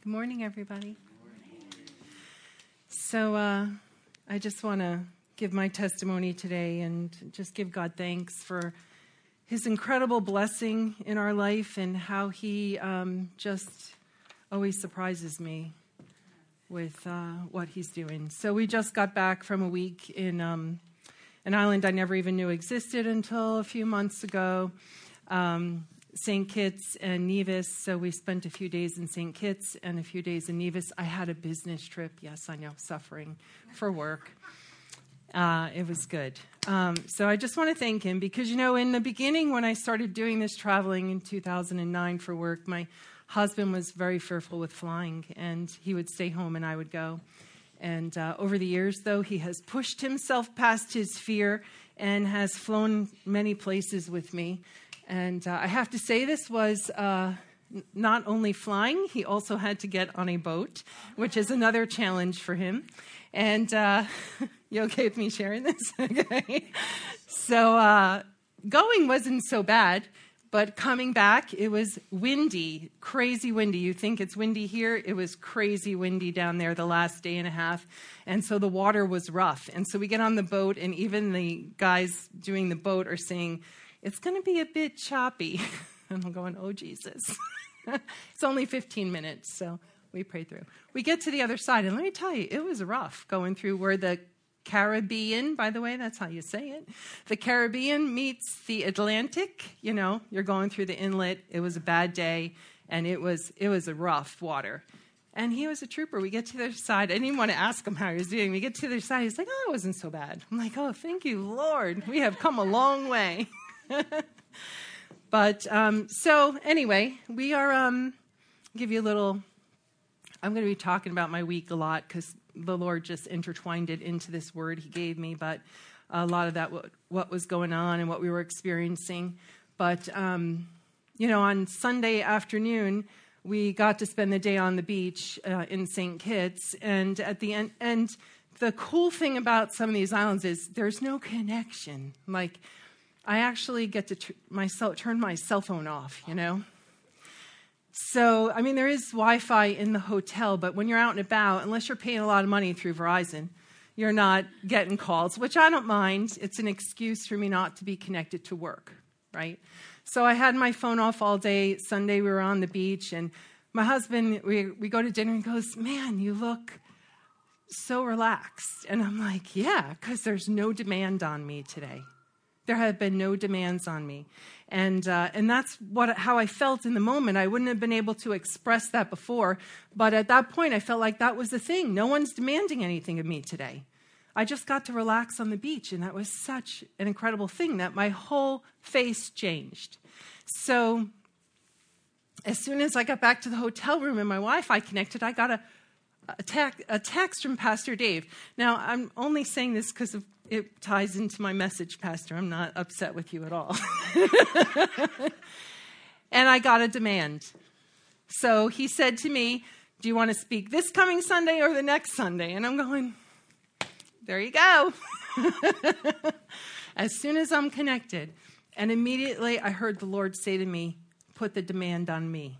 Good morning, everybody. So I just want to give my testimony today and just give God thanks for his incredible blessing in our life and how he just always surprises me with what he's doing. So we just got back from a week in an island I never even knew existed until a few months ago. St. Kitts and Nevis, so we spent a few days in St. Kitts and a few days in Nevis. I had a business trip. Yes, I know, suffering for work. It was good. So I just want to thank him because, in the beginning when I started doing this traveling in 2009 for work, my husband was very fearful with flying, and he would stay home and I would go. And over the years, though, he has pushed himself past his fear and has flown many places with me. And I have to say this was not only flying, he also had to get on a boat, which is another challenge for him. And you okay with me sharing this? Okay. So going wasn't so bad, but coming back, it was windy, crazy windy. You think it's windy here? It was crazy windy down there the last day and a half. And so the water was rough. And so we get on the boat, and even the guys doing the boat are saying, it's going to be a bit choppy. And I'm going, oh, Jesus. It's only 15 minutes, so we pray through. We get to the other side, and let me tell you, it was rough going through where the Caribbean, by the way, that's how you say it. The Caribbean meets the Atlantic. You're going through the inlet. It was a bad day, and it was a rough water. And he was a trooper. We get to the other side. I didn't even want to ask him how he was doing. We get to the other side. He's like, oh, it wasn't so bad. I'm like, oh, thank you, Lord. We have come a long way. But so anyway, we are give you a little. I'm going to be talking about my week a lot because the Lord just intertwined it into this word He gave me. But a lot of that, what was going on and what we were experiencing. But on Sunday afternoon, we got to spend the day on the beach in St. Kitts, and at the end, and the cool thing about some of these islands is there's no connection. Like, I actually get to turn my cell phone off, So, there is Wi-Fi in the hotel, but when you're out and about, unless you're paying a lot of money through Verizon, you're not getting calls, which I don't mind. It's an excuse for me not to be connected to work, right? So I had my phone off all day. Sunday, we were on the beach, and my husband, we go to dinner, and he goes, man, you look so relaxed. And I'm like, yeah, because there's no demand on me today. There have been no demands on me. And that's how I felt in the moment. I wouldn't have been able to express that before. But at that point, I felt like that was the thing. No one's demanding anything of me today. I just got to relax on the beach. And that was such an incredible thing that my whole face changed. So as soon as I got back to the hotel room and my Wi-Fi connected, I got a text from Pastor Dave. Now, I'm only saying this because it ties into my message, Pastor. I'm not upset with you at all. And I got a demand. So he said to me, do you want to speak this coming Sunday or the next Sunday? And I'm going, there you go. As soon as I'm connected. And immediately I heard the Lord say to me, put the demand on me.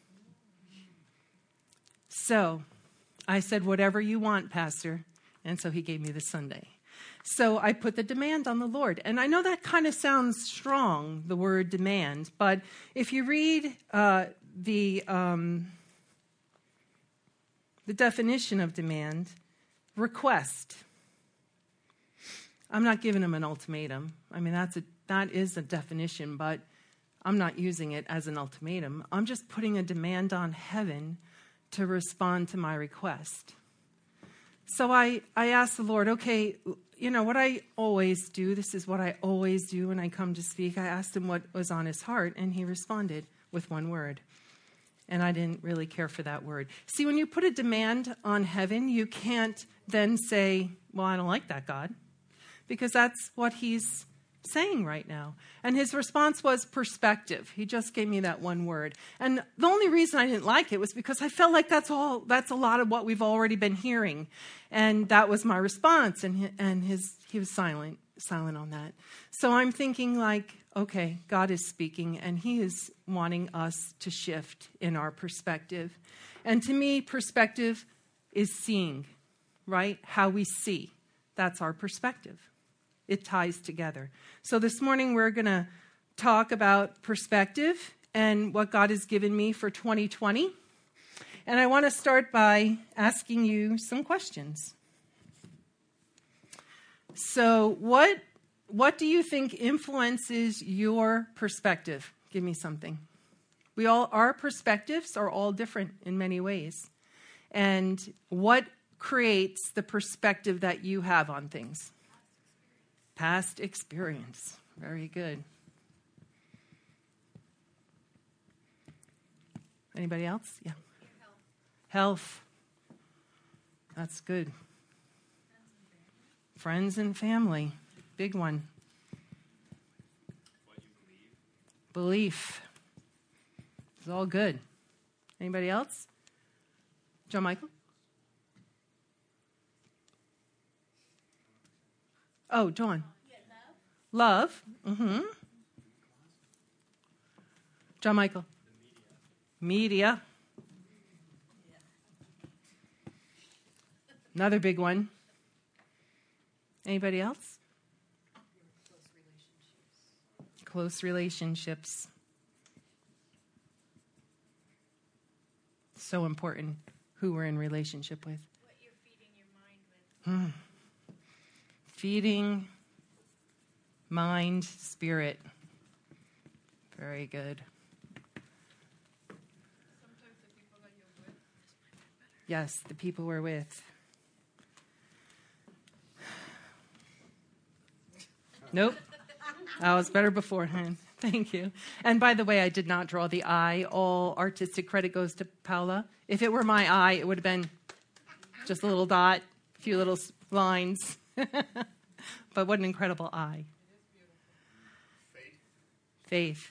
So I said, whatever you want, Pastor. And so he gave me the Sunday. So I put the demand on the Lord. And I know that kind of sounds strong, the word demand. But if you read the definition of demand, request. I'm not giving him an ultimatum. That is a definition, but I'm not using it as an ultimatum. I'm just putting a demand on heaven to respond to my request. So I asked the Lord, okay, what I always do, this is what I always do when I come to speak. I asked him what was on his heart, and he responded with one word. And I didn't really care for that word. See, when you put a demand on heaven, you can't then say, well, I don't like that, God, because that's what he's saying right now. And his response was perspective. He just gave me that one word. And the only reason I didn't like it was because I felt like that's a lot of what we've already been hearing. And that was my response. And he was silent on that. So I'm thinking like, okay, God is speaking and he is wanting us to shift in our perspective. And to me, perspective is seeing, right? How we see. That's our perspective. It ties together. So this morning we're going to talk about perspective and what God has given me for 2020. And I want to start by asking you some questions. So what do you think influences your perspective? Give me something. Our perspectives are all different in many ways. And what creates the perspective that you have on things? Past experience. Very good. Anybody else? Yeah. Health. That's good. Friends and family. Big one. What you believe. Belief. It's all good. Anybody else? John Michael? Oh, John. Love. Mm-hmm. John Michael. Media. Another big one. Anybody else? Close relationships. So important who we're in relationship with. What you're feeding your mind with. Feeding mind, spirit. Very good. Sometimes the people that you're with. Yes, the people we're with. Nope. That was better beforehand. Thank you. And by the way, I did not draw the eye. All artistic credit goes to Paula. If it were my eye, it would have been just a little dot, a few little lines. But what an incredible eye. Faith.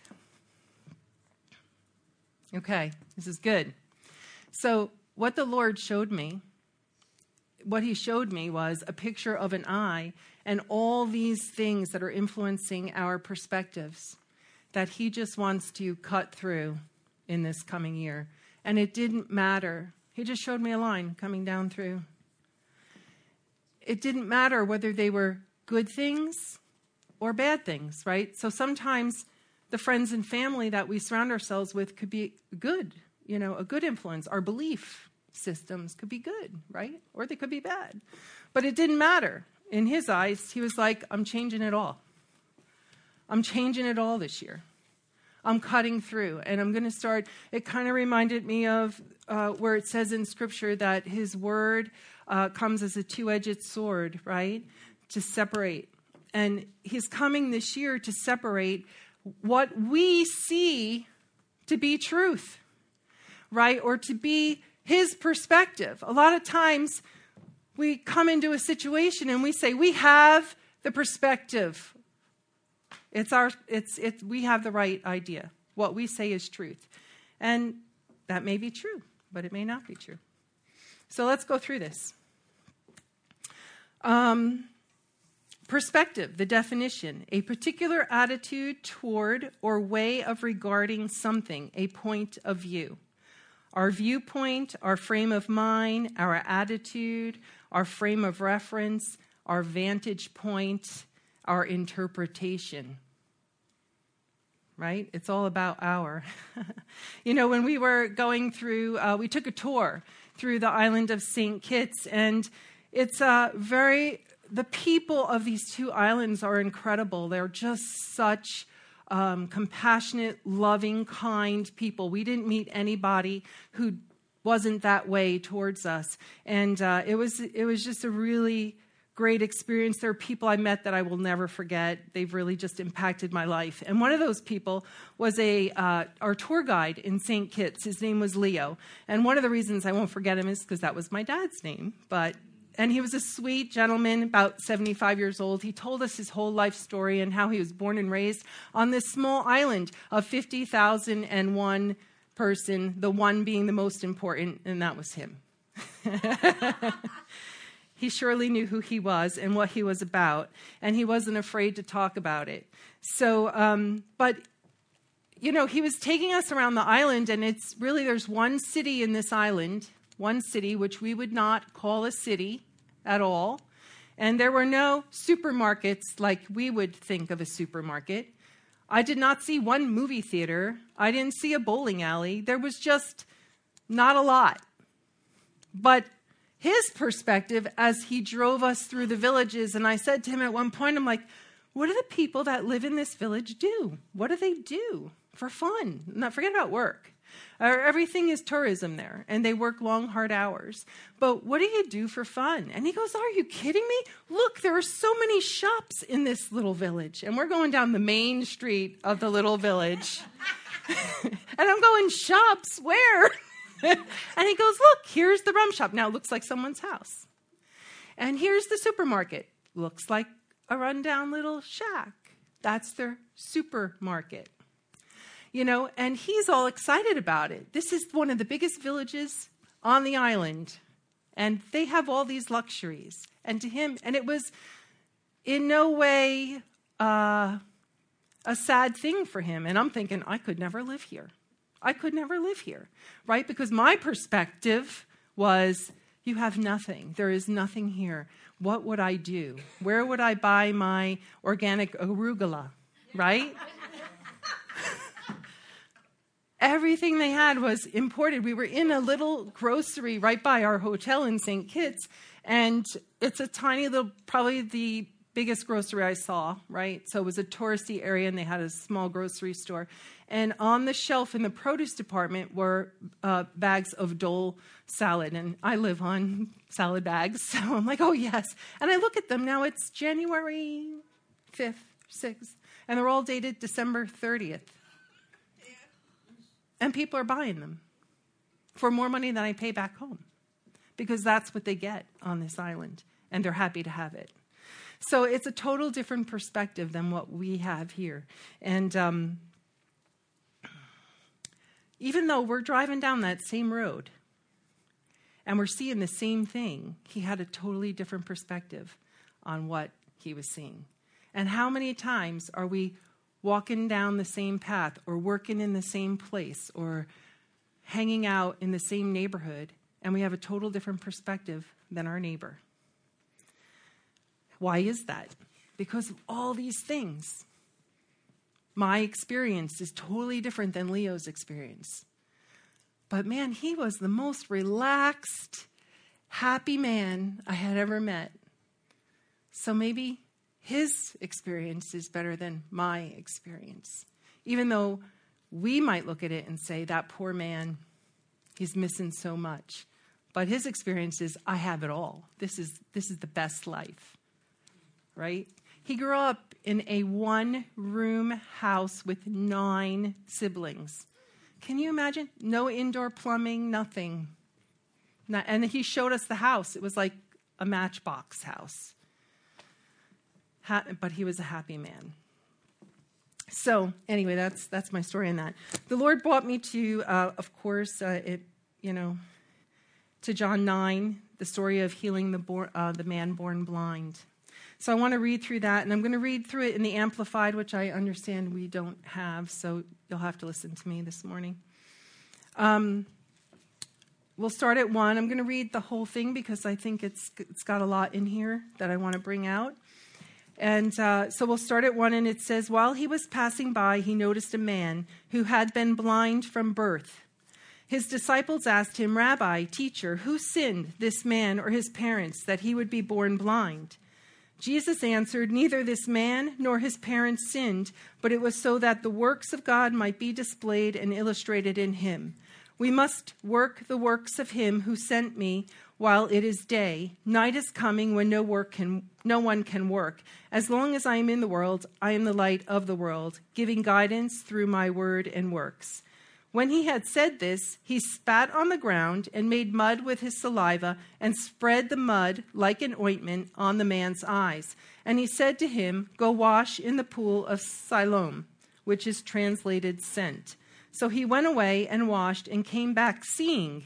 Okay, this is good. So what the Lord showed me, what he showed me was a picture of an eye and all these things that are influencing our perspectives that he just wants to cut through in this coming year. And it didn't matter. He just showed me a line coming down through. It didn't matter whether they were good things or bad things, right? So sometimes the friends and family that we surround ourselves with could be good, a good influence. Our belief systems could be good, right? Or they could be bad. But it didn't matter. In his eyes, he was like, I'm changing it all. I'm changing it all this year. I'm cutting through, and I'm going to start. It kind of reminded me of where it says in Scripture that his word comes as a two-edged sword, right? To separate. And he's coming this year to separate what we see to be truth, right? Or to be his perspective. A lot of times we come into a situation and we say, we have the perspective. We have the right idea. What we say is truth. And that may be true, but it may not be true. So let's go through this. Perspective, the definition, a particular attitude toward or way of regarding something, a point of view. Our viewpoint, our frame of mind, our attitude, our frame of reference, our vantage point, our interpretation. Right? It's all about our. When we were going through, we took a tour through the island of St. Kitts, and it's the people of these two islands are incredible. They're just such compassionate, loving, kind people. We didn't meet anybody who wasn't that way towards us. And it was just a really great experience. There are people I met that I will never forget. They've really just impacted my life. And one of those people was our tour guide in St. Kitts. His name was Leo. And one of the reasons I won't forget him is because that was my dad's name. And he was a sweet gentleman, about 75 years old. He told us his whole life story and how he was born and raised on this small island of 50,001 person, the one being the most important, and that was him. He surely knew who he was and what he was about, and he wasn't afraid to talk about it. So, but he was taking us around the island, and it's really, there's one city in this island, one city, which we would not call a city at all. And there were no supermarkets like we would think of a supermarket. I did not see one movie theater. I didn't see a bowling alley. There was just not a lot. But his perspective as he drove us through the villages, and I said to him at one point, I'm like, what do the people that live in this village do? What do they do for fun? Not forget about work. Everything is tourism there, and they work long, hard hours. But what do you do for fun? And he goes, are you kidding me? Look, there are so many shops in this little village. And we're going down the main street of the little village. And I'm going, shops? Where? And he goes, look, here's the rum shop. Now it looks like someone's house. And here's the supermarket. Looks like a rundown little shack. That's their supermarket. And he's all excited about it. This is one of the biggest villages on the island. And they have all these luxuries. And to him, and it was in no way a sad thing for him. And I'm thinking, I could never live here. I could never live here, right? Because my perspective was, you have nothing. There is nothing here. What would I do? Where would I buy my organic arugula, right? Everything they had was imported. We were in a little grocery right by our hotel in St. Kitts, and it's a tiny little, probably the biggest grocery I saw, right? So it was a touristy area, and they had a small grocery store. And on the shelf in the produce department were bags of Dole salad, and I live on salad bags, so I'm like, oh, yes. And I look at them. Now it's January 5th, 6th, and they're all dated December 30th. And people are buying them for more money than I pay back home because that's what they get on this island, and they're happy to have it. So it's a total different perspective than what we have here. And even though we're driving down that same road and we're seeing the same thing, he had a totally different perspective on what he was seeing. And how many times are we walking down the same path or working in the same place or hanging out in the same neighborhood, and we have a total different perspective than our neighbor? Why is that? Because of all these things. My experience is totally different than Leo's experience. But man, he was the most relaxed, happy man I had ever met. So maybe his experience is better than my experience. Even though we might look at it and say, that poor man, he's missing so much. But his experience is, I have it all. This is the best life, right? He grew up in a one-room house with 9 siblings. Can you imagine? No indoor plumbing, nothing. And he showed us the house. It was like a matchbox house. But he was a happy man. So anyway, that's my story on that. The Lord brought me to, of course, to John 9, the story of healing the man born blind. So I want to read through that, and I'm going to read through it in the Amplified, which I understand we don't have, so you'll have to listen to me this morning. We'll start at 1. I'm going to read the whole thing because I think it's got a lot in here that I want to bring out. And so we'll start at 1, and it says, while he was passing by, he noticed a man who had been blind from birth. His disciples asked him, Rabbi, teacher, who sinned, this man or his parents, that he would be born blind? Jesus answered, neither this man nor his parents sinned, but it was so that the works of God might be displayed and illustrated in him. We must work the works of him who sent me while it is day. Night is coming when no one can work. As long as I am in the world, I am the light of the world, giving guidance through my word and works. When he had said this, he spat on the ground and made mud with his saliva and spread the mud like an ointment on the man's eyes. And he said to him, go wash in the pool of Siloam, which is translated sent. So he went away and washed and came back seeing.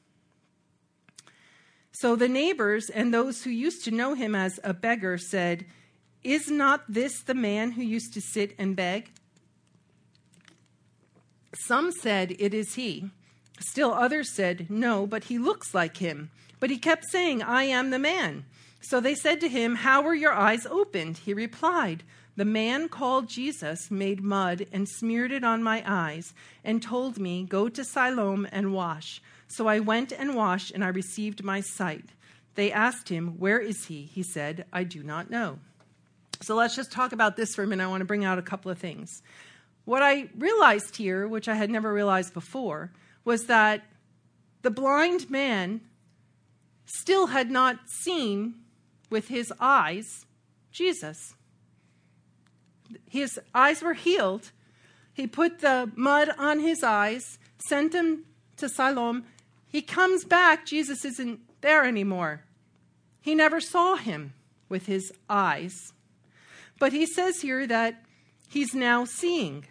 So the neighbors and those who used to know him as a beggar said, is not this the man who used to sit and beg? Some said, "It is he." Still others said, "No, but he looks like him." But he kept saying, "I am the man." So they said to him, "How were your eyes opened?" He replied, "The man called Jesus made mud and smeared it on my eyes and told me, 'Go to Siloam and wash.' So I went and washed, and I received my sight." They asked him, "Where is he?" He said, "I do not know." So let's just talk about this for a minute. I want to bring out a couple of things. What I realized here, which I had never realized before, was that the blind man still had not seen with his eyes Jesus. His eyes were healed. He put the mud on his eyes, sent him to Siloam. He comes back. Jesus isn't there anymore. He never saw him with his eyes. But he says here that he's now seeing.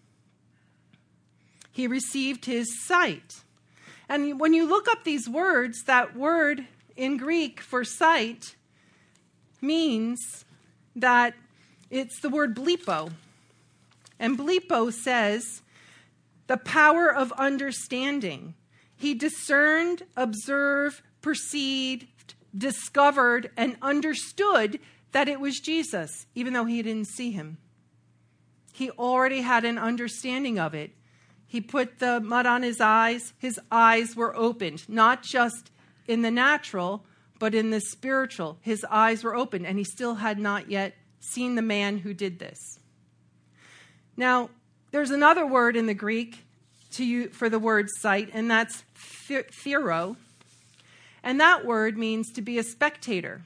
He received his sight. And when you look up these words, that word in Greek for sight means that it's the word blepo. And blepo says the power of understanding. He discerned, observed, perceived, discovered, and understood that it was Jesus, even though he didn't see him. He already had an understanding of it. He put the mud on his eyes were opened, not just in the natural, but in the spiritual. His eyes were opened, and he still had not yet seen the man who did this. Now, there's another word in the Greek for the word sight, and that's thero. And that word means to be a spectator.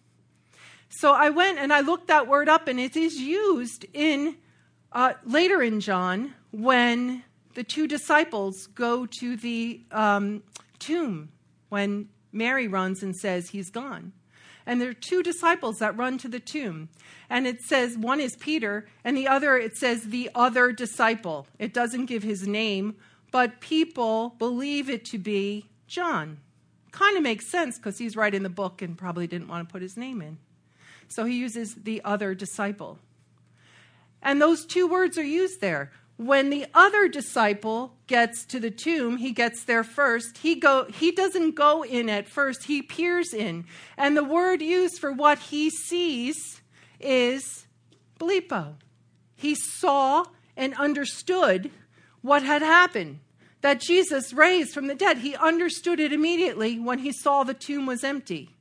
So I went and I looked that word up, and it is used in later in John when the two disciples go to the tomb when Mary runs and says he's gone. And there are two disciples that run to the tomb. And it says one is Peter, and the other, it says the other disciple. It doesn't give his name, but people believe it to be John. Kind of makes sense because he's right in the book and probably didn't want to put his name in. So he uses the other disciple. And those two words are used there. When the other disciple gets to the tomb, he gets there first. He doesn't go in at first. He peers in. And the word used for what he sees is blepo. He saw and understood what had happened, that Jesus raised from the dead. He understood it immediately when he saw the tomb was empty.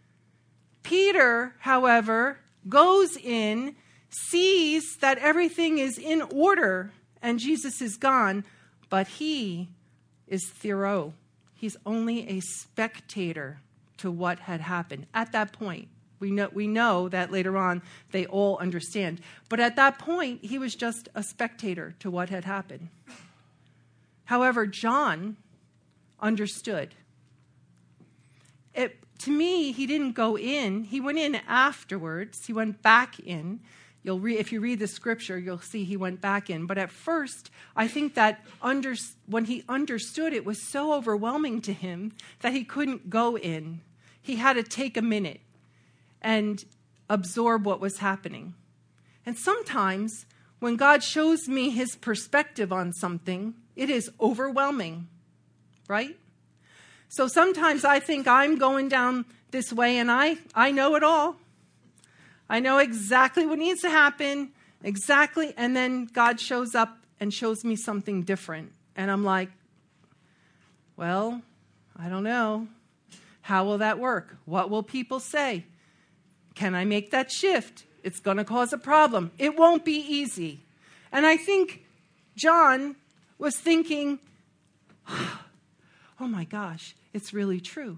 Peter, however, goes in, sees that everything is in order, and Jesus is gone, but he is thero. He's only a spectator to what had happened. At that point, we know that later on they all understand. But at that point, he was just a spectator to what had happened. However, John understood. To me, he didn't go in. He went in afterwards. He went back in. If you read the scripture, you'll see he went back in. But at first, I think that when he understood, it was so overwhelming to him that he couldn't go in. He had to take a minute and absorb what was happening. And sometimes, when God shows me his perspective on something, it is overwhelming, right? So sometimes I think I'm going down this way, and I know it all. I know exactly what needs to happen, exactly, and then God shows up and shows me something different. And I'm like, well, I don't know. How will that work? What will people say? Can I make that shift? It's going to cause a problem. It won't be easy. And I think John was thinking, oh my gosh, it's really true.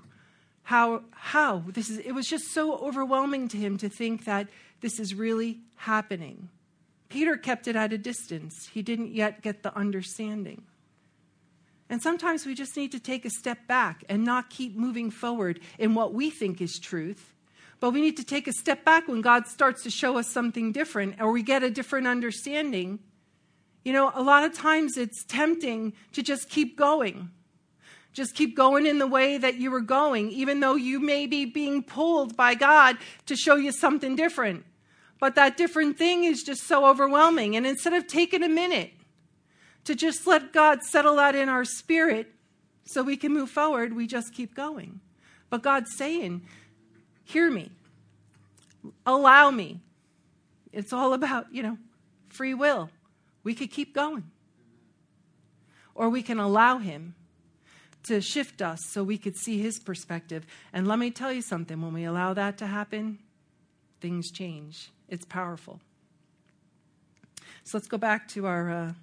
It was just so overwhelming to him to think that this is really happening. Peter kept it at a distance. He didn't yet get the understanding. And sometimes we just need to take a step back and not keep moving forward in what we think is truth. But we need to take a step back when God starts to show us something different or we get a different understanding. You know, a lot of times it's tempting to just keep going. Just keep going in the way that you were going, even though you may be being pulled by God to show you something different. But that different thing is just so overwhelming. And instead of taking a minute to just let God settle that in our spirit so we can move forward. We just keep going. But God's saying, hear me. Allow me. It's all about, free will. We could keep going. Or we can allow him to shift us so we could see his perspective. And let me tell you something. When we allow that to happen, things change. It's powerful. So let's go back to our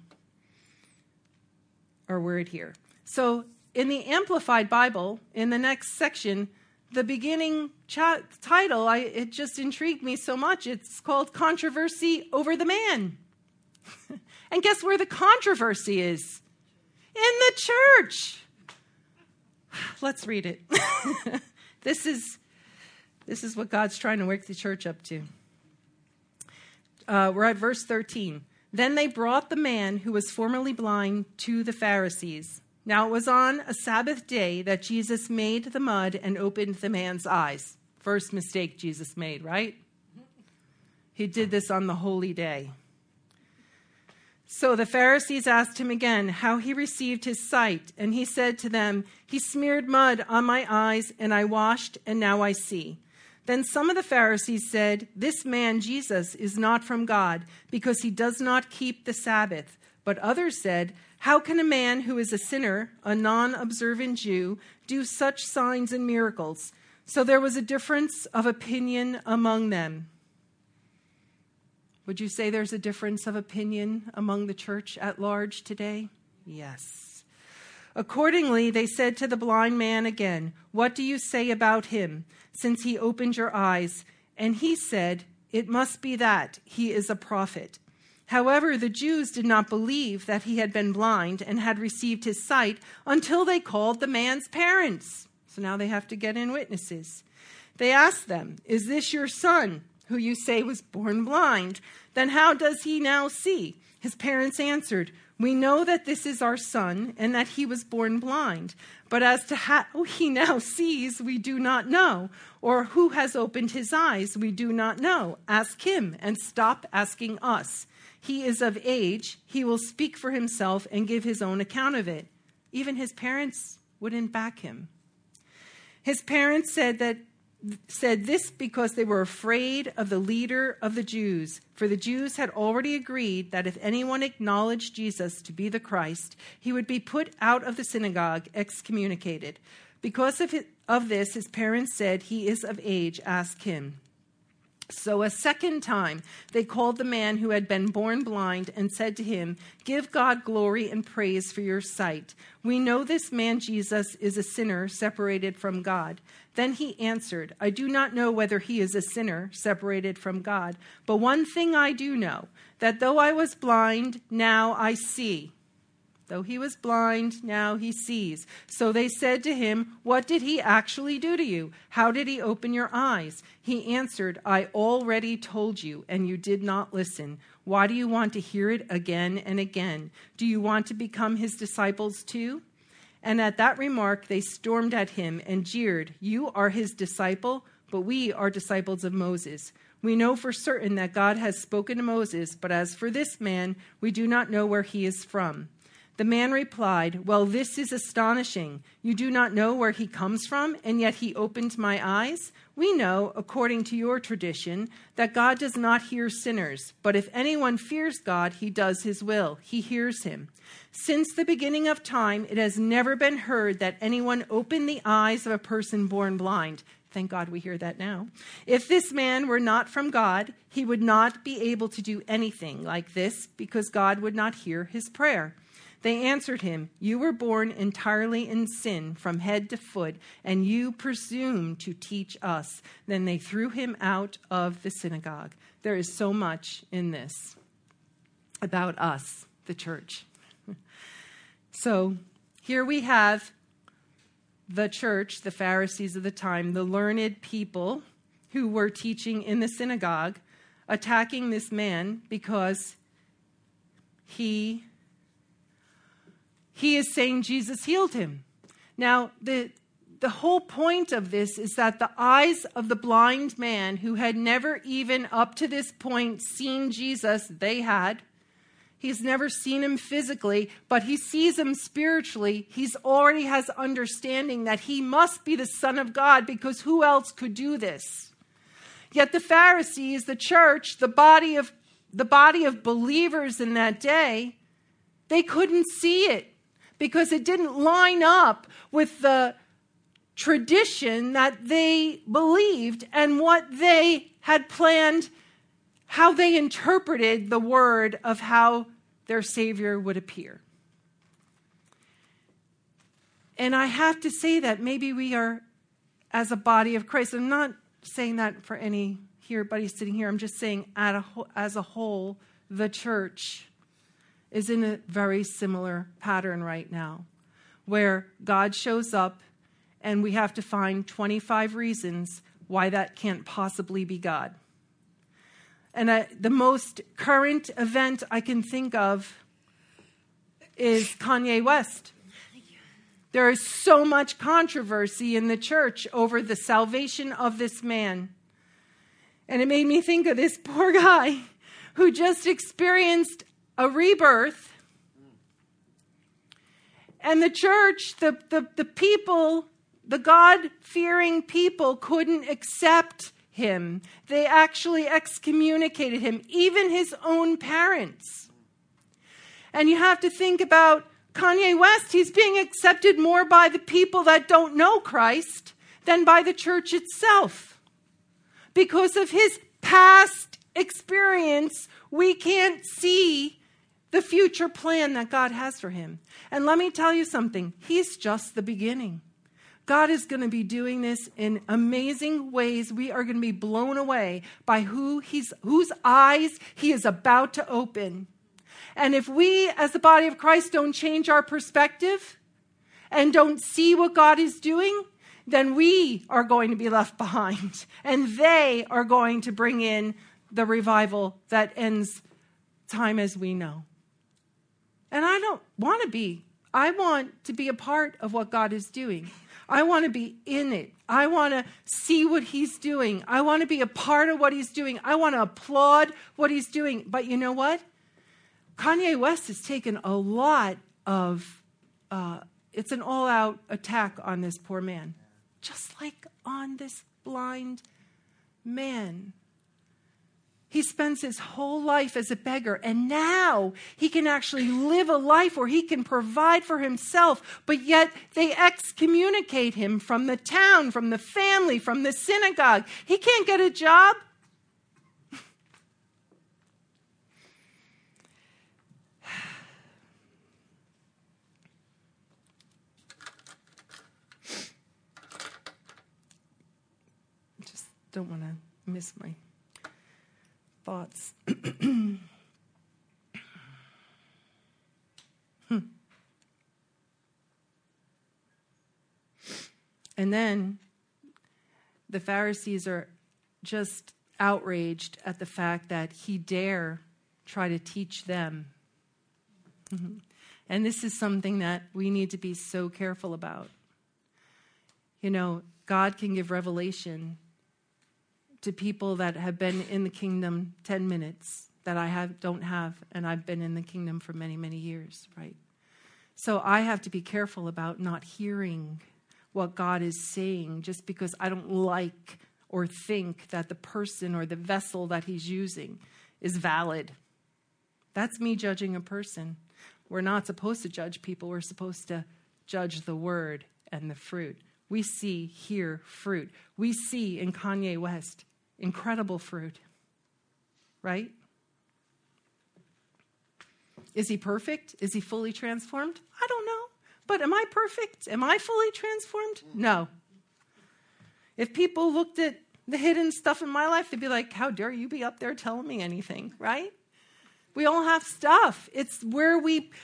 word here. So in the Amplified Bible, in the next section, the beginning title, it just intrigued me so much. It's called Controversy Over the Man. And guess where the controversy is? In the church. Let's read it. This is what God's trying to wake the church up to. We're at verse 13. Then they brought the man who was formerly blind to the Pharisees. Now it was on a Sabbath day that Jesus made the mud and opened the man's eyes. First mistake Jesus made, right? He did this on the holy day. So the Pharisees asked him again how he received his sight. And he said to them, he smeared mud on my eyes, and I washed, and now I see. Then some of the Pharisees said, this man Jesus is not from God, because he does not keep the Sabbath. But others said, how can a man who is a sinner, a non-observant Jew, do such signs and miracles? So there was a difference of opinion among them. Would you say there's a difference of opinion among the church at large today? Yes. Accordingly, they said to the blind man again, what do you say about him, since he opened your eyes? And he said, it must be that he is a prophet. However, the Jews did not believe that he had been blind and had received his sight until they called the man's parents. So now they have to get in witnesses. They asked them, is this your son, who you say was born blind? Then how does he now see? His parents answered, we know that this is our son and that he was born blind. But as to how he now sees, we do not know. Or who has opened his eyes, we do not know. Ask him and stop asking us. He is of age. He will speak for himself and give his own account of it. Even his parents wouldn't back him. His parents said this because they were afraid of the leader of the Jews. For the Jews had already agreed that if anyone acknowledged Jesus to be the Christ, he would be put out of the synagogue, excommunicated. Because of this, his parents said, he is of age, ask him. So a second time they called the man who had been born blind and said to him, give God glory and praise for your sight. We know this man Jesus is a sinner separated from God. Then he answered, I do not know whether he is a sinner separated from God, but one thing I do know, that though I was blind, now I see. Though he was blind, now he sees. So they said to him, what did he actually do to you? How did he open your eyes? He answered, I already told you, and you did not listen. Why do you want to hear it again and again? Do you want to become his disciples too? And at that remark, they stormed at him and jeered, you are his disciple, but we are disciples of Moses. We know for certain that God has spoken to Moses, but as for this man, we do not know where he is from. The man replied, well, this is astonishing. You do not know where he comes from, and yet he opened my eyes? We know, according to your tradition, that God does not hear sinners. But if anyone fears God, he does his will. He hears him. Since the beginning of time, it has never been heard that anyone opened the eyes of a person born blind. Thank God we hear that now. If this man were not from God, he would not be able to do anything like this because God would not hear his prayer. They answered him, you were born entirely in sin from head to foot, and you presume to teach us. Then they threw him out of the synagogue. There is so much in this about us, the church. So here we have the church, the Pharisees of the time, the learned people who were teaching in the synagogue, attacking this man because he is saying Jesus healed him. Now, the whole point of this is that the eyes of the blind man who had never even up to this point seen Jesus, He's never seen him physically, but he sees him spiritually. He's already has understanding that he must be the Son of God, because who else could do this? Yet the Pharisees, the church, the body of believers in that day, they couldn't see it because it didn't line up with the tradition that they believed and what they had planned, how they interpreted the word of how their Savior would appear. And I have to say that maybe we are, as a body of Christ, I'm not saying that for anybody sitting here, I'm just saying as a whole, the church is in a very similar pattern right now, where God shows up and we have to find 25 reasons why that can't possibly be God. And the most current event I can think of is Kanye West. There is so much controversy in the church over the salvation of this man. And it made me think of this poor guy who just experienced a rebirth. And the church, the people, the God-fearing people couldn't accept him. They actually excommunicated him, even his own parents. And you have to think about Kanye West. He's being accepted more by the people that don't know Christ than by the church itself. Because of his past experience, we can't see the future plan that God has for him. And let me tell you something. He's just the beginning. God is going to be doing this in amazing ways. We are going to be blown away by whose eyes he is about to open. And if we, as the body of Christ, don't change our perspective and don't see what God is doing, then we are going to be left behind. And they are going to bring in the revival that ends time as we know. And I don't want to be. I want to be a part of what God is doing. I want to be in it. I want to see what he's doing. I want to be a part of what he's doing. I want to applaud what he's doing. But you know what? Kanye West has taken a lot of, it's an all-out attack on this poor man. Just like on this blind man. He spends his whole life as a beggar, and now he can actually live a life where he can provide for himself, but yet they excommunicate him from the town, from the family, from the synagogue. He can't get a job. Just don't want to miss my thoughts. And then the Pharisees are just outraged at the fact that he dare try to teach them. And this is something that we need to be so careful about. You know, God can give revelation to people that have been in the kingdom 10 minutes that I don't have, and I've been in the kingdom for many, many years, right? So I have to be careful about not hearing what God is saying just because I don't like or think that the person or the vessel that he's using is valid. That's me judging a person. We're not supposed to judge people. We're supposed to judge the word and the fruit. We see here fruit. We see in Kanye West incredible fruit, right? Is he perfect? Is he fully transformed? I don't know. But am I perfect? Am I fully transformed? No. If people looked at the hidden stuff in my life, they'd be like, how dare you be up there telling me anything, right? We all have stuff. It's where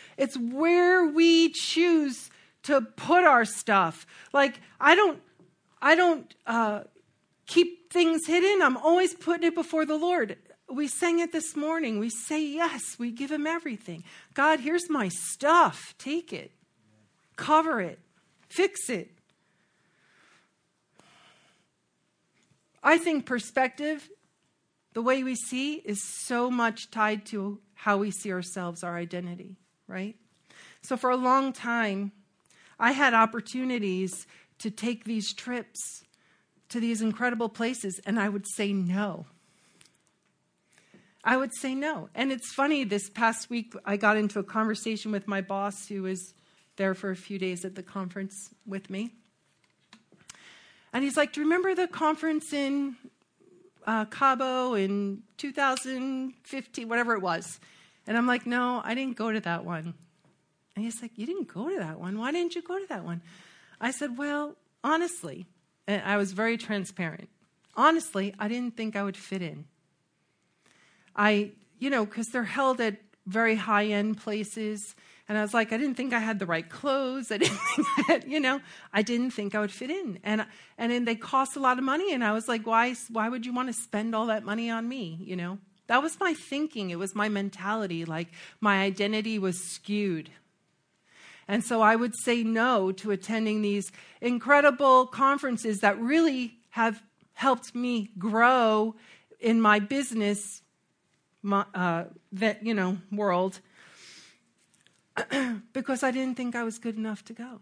we choose to put our stuff. Like, I don't keep things hidden. I'm always putting it before the Lord. We sang it this morning. We say yes. We give him everything. God, here's my stuff. Take it. Cover it. Fix it. I think perspective the way we see is so much tied to how we see ourselves, our identity, right? So for a long time, I had opportunities to take these trips to these incredible places, and I would say no. I would say no. And it's funny, this past week, I got into a conversation with my boss who was there for a few days at the conference with me. And he's like, do you remember the conference in Cabo in 2015, whatever it was? And I'm like, no, I didn't go to that one. And he's like, you didn't go to that one? Why didn't you go to that one? I said, well, honestly, and I was very transparent. Honestly, I didn't think I would fit in. Because they're held at very high-end places. And I was like, I didn't think I had the right clothes. I didn't think I didn't think I would fit in. And then they cost a lot of money. And I was like, why would you want to spend all that money on me? That was my thinking. It was my mentality. Like my identity was skewed. And so I would say no to attending these incredible conferences that really have helped me grow in my business world, because I didn't think I was good enough to go.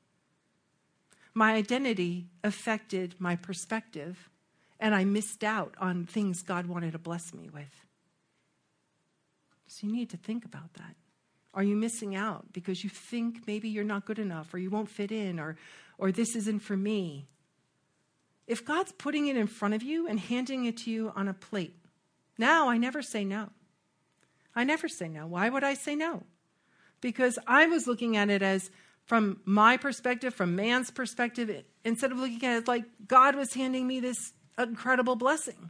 My identity affected my perspective, and I missed out on things God wanted to bless me with. So you need to think about that. Are you missing out because you think maybe you're not good enough, or you won't fit in, or this isn't for me? If God's putting it in front of you and handing it to you on a plate, now I never say no. I never say no. Why would I say no? Because I was looking at it as from my perspective, from man's perspective, instead of looking at it like God was handing me this incredible blessing.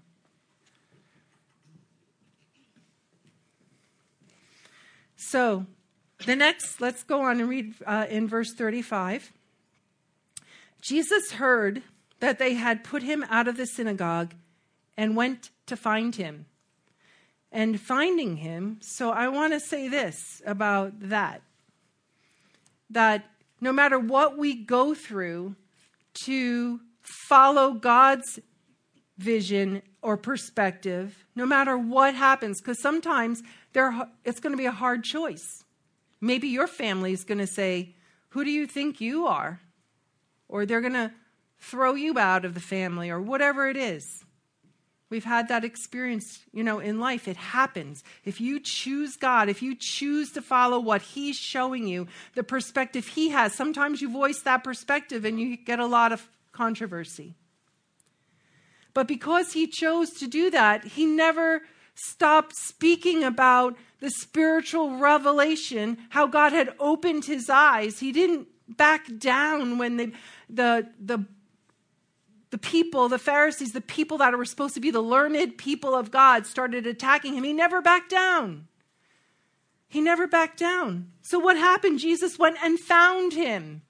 So let's go on and read in verse 35. Jesus heard that they had put him out of the synagogue and went to find him. And finding him, so I want to say this about that no matter what we go through to follow God's vision or perspective, no matter what happens, because sometimes it's going to be a hard choice. Maybe your family is going to say, who do you think you are? Or they're going to throw you out of the family, or whatever it is. We've had that experience, in life. It happens. If you choose God, if you choose to follow what he's showing you, the perspective he has, sometimes you voice that perspective and you get a lot of controversy. But because he chose to do that, he never stopped speaking about the spiritual revelation, how God had opened his eyes. He didn't back down when the people, the Pharisees, the people that were supposed to be the learned people of God started attacking him. He never backed down. He never backed down. So what happened? Jesus went and found him.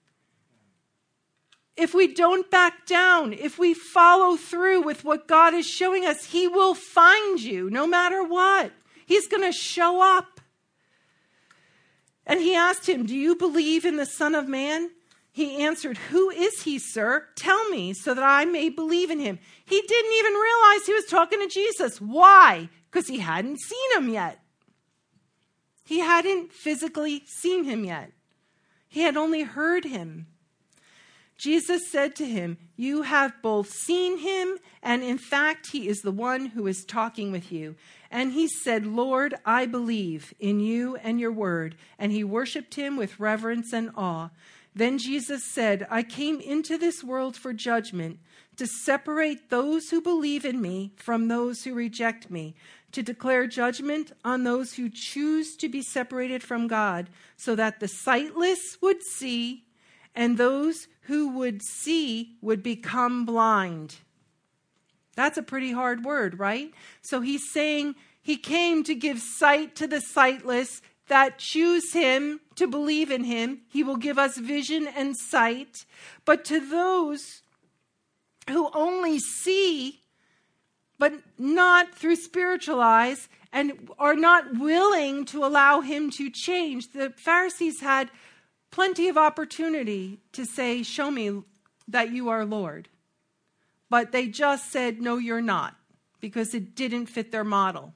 If we don't back down, if we follow through with what God is showing us, he will find you no matter what. He's going to show up. And he asked him, do you believe in the Son of Man? He answered, who is he, sir? Tell me so that I may believe in him. He didn't even realize he was talking to Jesus. Why? Because he hadn't seen him yet. He hadn't physically seen him yet. He had only heard him. Jesus said to him, you have both seen him, and in fact, he is the one who is talking with you. And he said, Lord, I believe in you and your word. And he worshiped him with reverence and awe. Then Jesus said, I came into this world for judgment, to separate those who believe in me from those who reject me, to declare judgment on those who choose to be separated from God, so that the sightless would see, and those who would see would become blind. That's a pretty hard word, right? So he's saying he came to give sight to the sightless that choose him, to believe in him. He will give us vision and sight. But to those who only see, but not through spiritual eyes, and are not willing to allow him to change, the Pharisees had plenty of opportunity to say, show me that you are Lord. But they just said, no, you're not. because it didn't fit their model.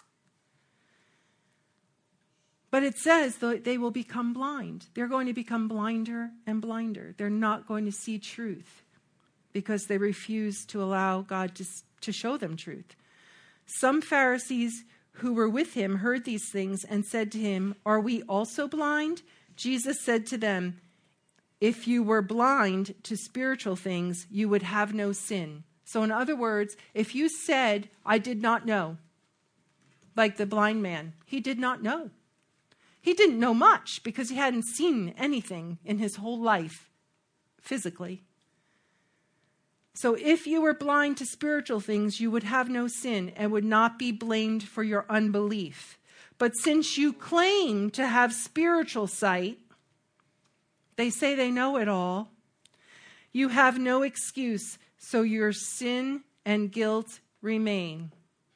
But it says that they will become blind. They're going to become blinder and blinder. They're not going to see truth because they refuse to allow God to show them truth. Some Pharisees who were with him heard these things and said to him, "Are we also blind?" Jesus said to them, "If you were blind to spiritual things, you would have no sin." So in other words, if you said, "I did not know," like the blind man, he did not know. He didn't know much because he hadn't seen anything in his whole life physically. So if you were blind to spiritual things, you would have no sin and would not be blamed for your unbelief. But since you claim to have spiritual sight, they say they know it all, you have no excuse, so your sin and guilt remain.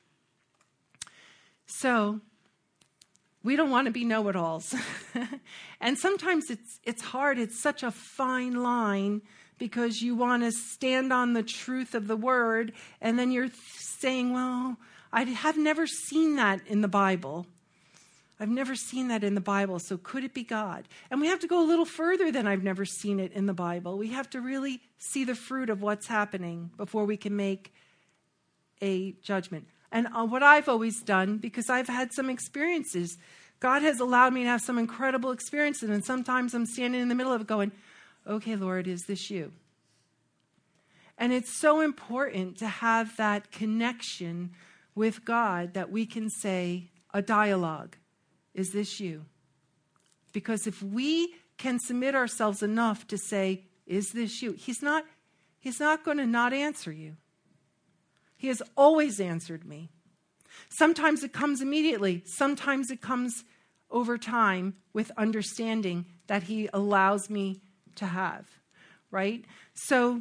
So we don't want to be know-it-alls. And sometimes it's hard. It's such a fine line because you want to stand on the truth of the word, and then you're saying, well, I have never seen that in the Bible. I've never seen that in the Bible, so could it be God? And we have to go a little further than I've never seen it in the Bible. We have to really see the fruit of what's happening before we can make a judgment. And what I've always done, because I've had some experiences, God has allowed me to have some incredible experiences, and sometimes I'm standing in the middle of it going, okay, Lord, is this you? And it's so important to have that connection with God that we can say a dialogue. Is this you? Because if we can submit ourselves enough to say, is this you? He's not going to not answer you. He has always answered me. Sometimes it comes immediately. Sometimes it comes over time with understanding that he allows me to have, right? So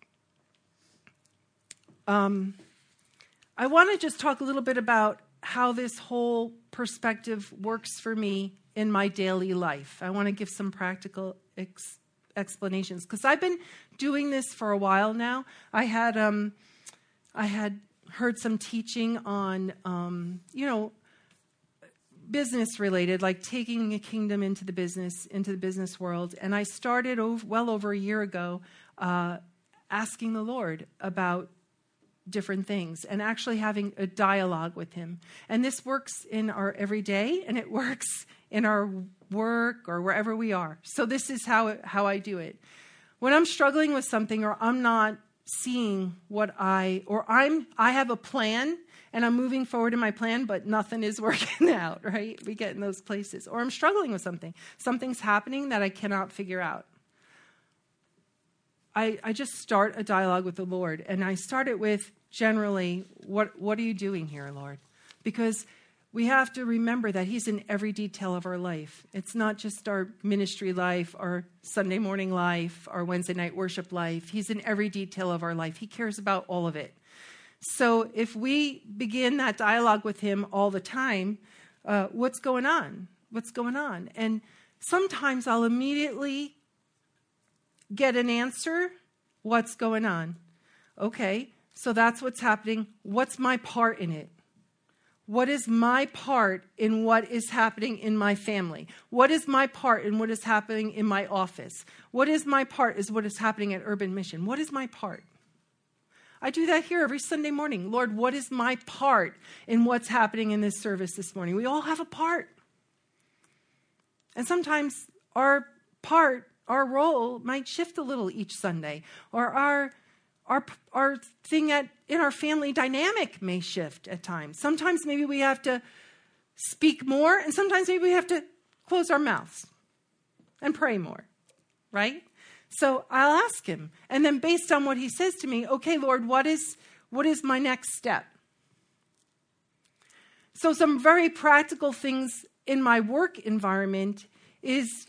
I want to just talk a little bit about how this whole perspective works for me in my daily life. I want to give some practical explanations because I've been doing this for a while now. I had heard some teaching on, business related, like taking a kingdom into the business world. And I started well over a year ago asking the Lord about different things and actually having a dialogue with him. And this works in our everyday, and it works in our work or wherever we are. So this is how I do it. When I'm struggling with something, or I'm not seeing I have a plan and I'm moving forward in my plan, but nothing is working out, right? We get in those places. Or I'm struggling with something. Something's happening that I cannot figure out. I just start a dialogue with the Lord, and I start it with generally, what are you doing here, Lord? Because we have to remember that he's in every detail of our life. It's not just our ministry life, our Sunday morning life, our Wednesday night worship life. He's in every detail of our life. He cares about all of it. So if we begin that dialogue with him all the time, what's going on? What's going on? And sometimes I'll immediately get an answer. What's going on? Okay, so that's what's happening. What's my part in it? What is my part in what is happening in my family? What is my part in what is happening in my office? What is my part is what is happening at Urban Mission? What is my part? I do that here every Sunday morning. Lord, what is my part in what's happening in this service this morning? We all have a part. And sometimes our part, our role might shift a little each Sunday, or our thing in our family dynamic may shift at times. Sometimes maybe we have to speak more, and sometimes maybe we have to close our mouths and pray more, right? So I'll ask him, and then based on what he says to me, okay, Lord, what is my next step? So some very practical things in my work environment is,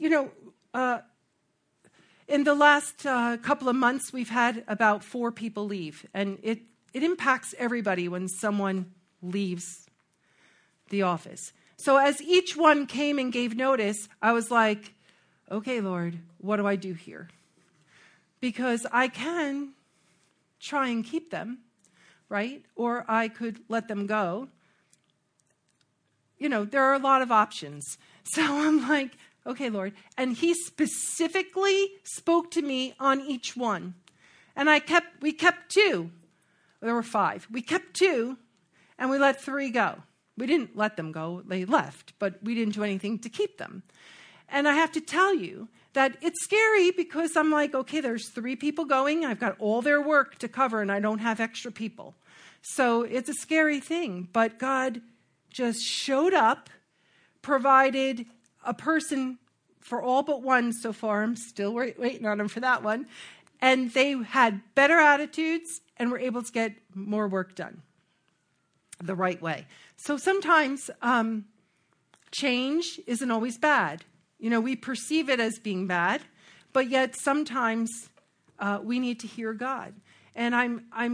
in the last couple of months, we've had about 4 people leave, and it impacts everybody when someone leaves the office. So as each one came and gave notice, I was like, okay, Lord, what do I do here? Because I can try and keep them, right? Or I could let them go. There are a lot of options. So I'm like, okay, Lord. And he specifically spoke to me on each one. And we kept 2. There were 5. We kept 2 and we let 3 go. We didn't let them go. They left, but we didn't do anything to keep them. And I have to tell you that it's scary because I'm like, okay, there's 3 people going. I've got all their work to cover and I don't have extra people. So it's a scary thing. But God just showed up, provided a person for all but one so far. I'm still waiting on him for that one. And they had better attitudes and were able to get more work done the right way. So sometimes change isn't always bad. We perceive it as being bad, but yet sometimes we need to hear God. And I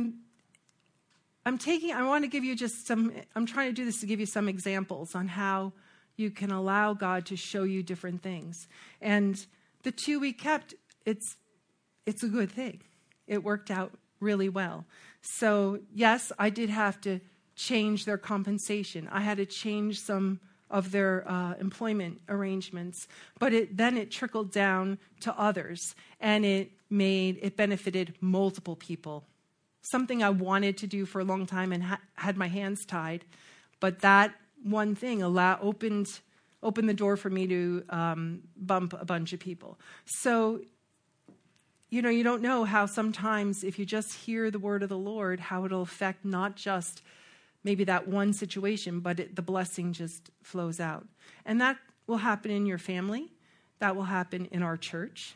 want to give you I'm trying to do this to give you some examples on how you can allow God to show you different things. And the 2 we kept, it's a good thing. It worked out really well. So yes, I did have to change their compensation. I had to change some of their employment arrangements, but then it trickled down to others, and it benefited multiple people. Something I wanted to do for a long time and had my hands tied, but that one thing opened the door for me to bump a bunch of people. So, you don't know how sometimes if you just hear the word of the Lord, how it'll affect not just maybe that one situation, but the blessing just flows out. And that will happen in your family. That will happen in our church.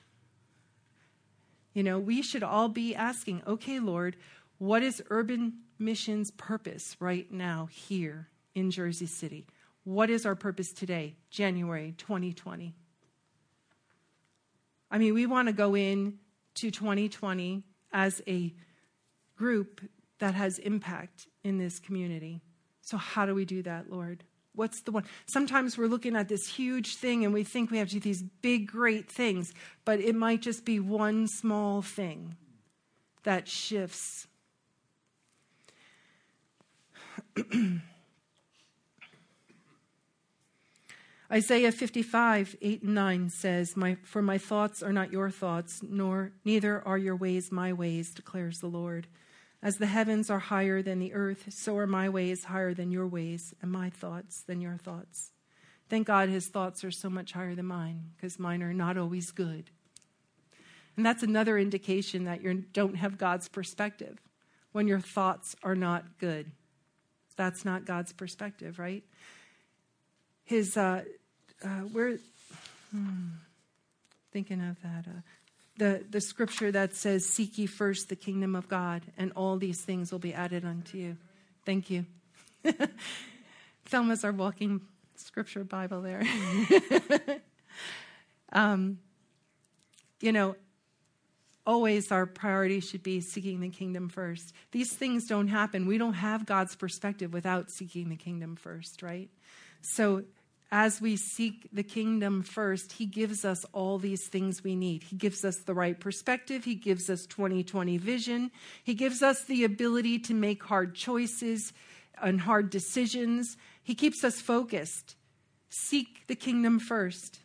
We should all be asking, okay, Lord, what is Urban Mission's purpose right now here in Jersey City? What is our purpose today, January 2020? We want to go in to 2020 as a group that has impact in this community. So how do we do that, Lord? What's the one? Sometimes we're looking at this huge thing and we think we have to do these big, great things, but it might just be one small thing that shifts. Isaiah 55, 8 and 9 says, For my thoughts are not your thoughts, neither are your ways my ways, declares the Lord. As the heavens are higher than the earth, so are my ways higher than your ways, and my thoughts than your thoughts. Thank God his thoughts are so much higher than mine, because mine are not always good. And that's another indication that you don't have God's perspective, when your thoughts are not good. That's not God's perspective, right? Thinking of that. The scripture that says, seek ye first the kingdom of God, and all these things will be added unto you. Thank you. Thelma's our walking scripture Bible there. Always our priority should be seeking the kingdom first. These things don't happen. We don't have God's perspective without seeking the kingdom first, right? So as we seek the kingdom first, he gives us all these things we need. He gives us the right perspective. He gives us 2020 vision. He gives us the ability to make hard choices and hard decisions. He keeps us focused. Seek the kingdom first.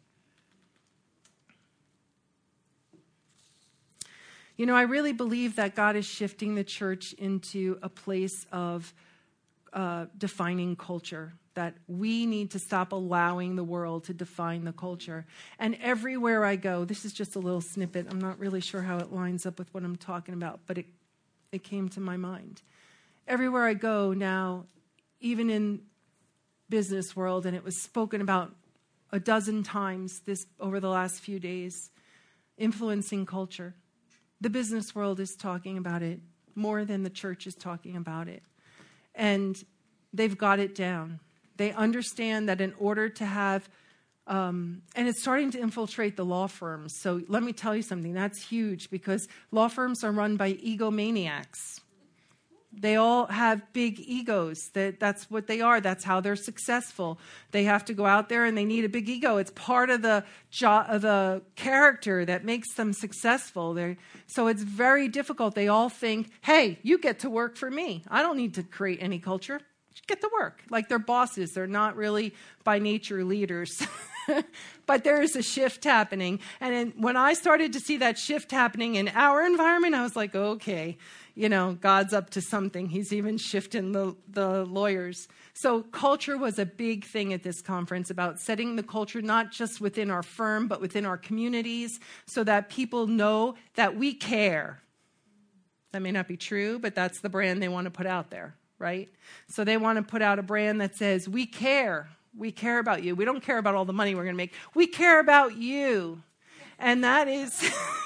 I really believe that God is shifting the church into a place of defining culture, that we need to stop allowing the world to define the culture. And everywhere I go, this is just a little snippet. I'm not really sure how it lines up with what I'm talking about, but it came to my mind. Everywhere I go now, even in business world, and it was spoken about a dozen times over the last few days, influencing culture. The business world is talking about it more than the church is talking about it. And they've got it down. They understand that in order to have, and it's starting to infiltrate the law firms. So let me tell you something, that's huge, because law firms are run by egomaniacs. They all have big egos. That's what they are. That's how they're successful. They have to go out there and they need a big ego. It's part of the character that makes them successful. So it's very difficult. They all think, hey, you get to work for me. I don't need to create any culture. Just get to work. Like they're bosses. They're not really by nature leaders. But there is a shift happening. And when I started to see that shift happening in our environment, I was like, okay, God's up to something. He's even shifting the lawyers. So culture was a big thing at this conference, about setting the culture not just within our firm, but within our communities, so that people know that we care. That may not be true, but that's the brand they want to put out there, right? So they want to put out a brand that says, we care. We care about you. We don't care about all the money we're going to make. We care about you. And that is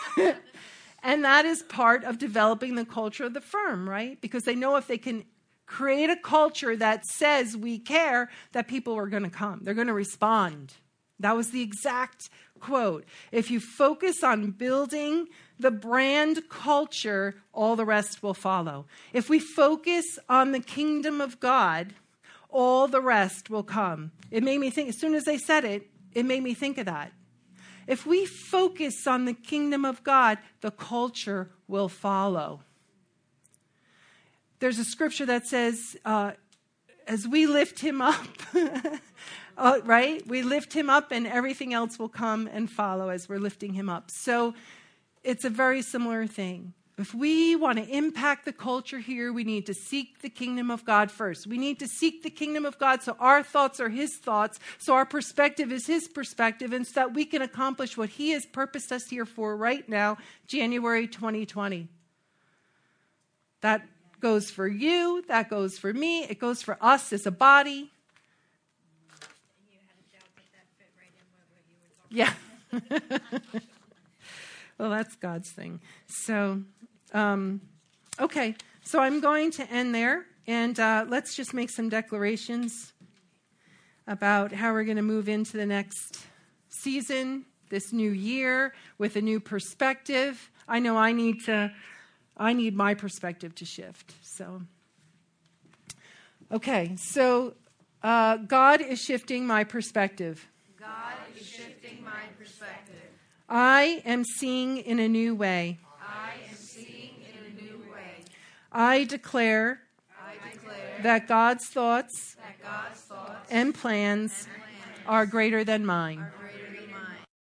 and that is part of developing the culture of the firm, right? Because they know if they can create a culture that says we care, that people are going to come. They're going to respond. That was the exact quote. If you focus on building the brand culture, all the rest will follow. If we focus on the kingdom of God, all the rest will come. It made me think, as soon as they said it, it made me think of that. If we focus on the kingdom of God, the culture will follow. There's a scripture that says, as we lift him up, right? We lift him up and everything else will come and follow as we're lifting him up. So it's a very similar thing. If we want to impact the culture here, we need to seek the kingdom of God first. We need to seek the kingdom of God so our thoughts are his thoughts, so our perspective is his perspective, and so that we can accomplish what he has purposed us here for right now, January 2020. That goes for you. That goes for me. It goes for us as a body. You had a job that fit right in what you were talking Yeah. Well, that's God's thing. So, okay. So I'm going to end there, and let's just make some declarations about how we're going to move into the next season, this new year, with a new perspective. I know I need my perspective to shift. So, okay. So, God is shifting my perspective. God is shifting my perspective. I am seeing in a new way. I am seeing in a new way. I declare that God's thoughts that God's thoughts and plans are greater than mine.